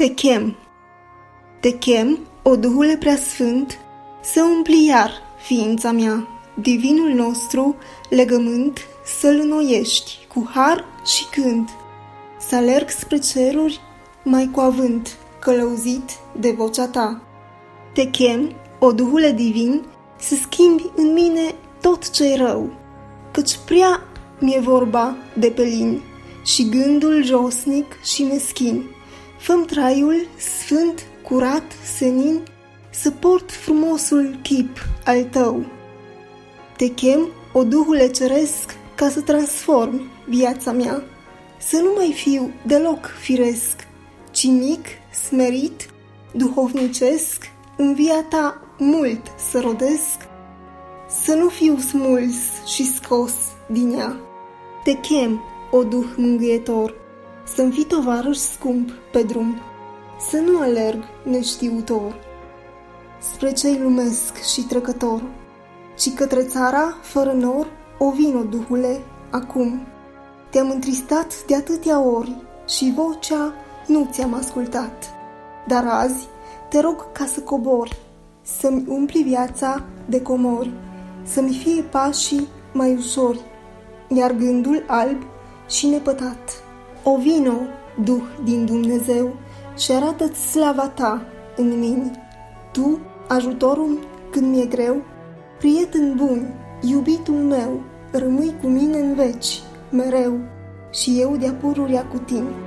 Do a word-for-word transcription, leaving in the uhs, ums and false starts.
Te chem, te chem, o Duhule Preasfânt, să umpli iar ființa mea, divinul nostru legământ să-l înnoiești cu har și cânt, să alerg spre ceruri mai cu avânt, călăuzit de vocea ta. Te chem, o Duhule divin, să schimbi în mine tot ce-i rău, căci prea mi-e vorba de pelin și gândul josnic și meschin. Fă-mi traiul sfânt, curat, senin, să port frumosul chip al tău. Te chem, o Duhule ceresc, ca să transformi viața mea, să nu mai fiu deloc firesc, ci mic, smerit, duhovnicesc, în via ta mult să rodesc, să nu fiu smuls și scos din ea. Te chem, o Duh mângâietor, să-mi fii tovarăș scump pe drum, să nu alerg neștiutor spre cei lumesc și trecător, ci către țara fără nor o vino, Duhule, acum. Te-am întristat de atâtea ori și vocea nu ți-am ascultat, dar azi te rog ca să cobori, să-mi umpli viața de comori, să-mi fie pașii mai ușori, iar gândul alb și nepătat. O vino, Duh din Dumnezeu, și arată-ți slava ta în mine. Tu, ajutorul când mi-e greu, prieten bun, iubitul meu, rămâi cu mine în veci, mereu, și eu de-a pururea cu tine.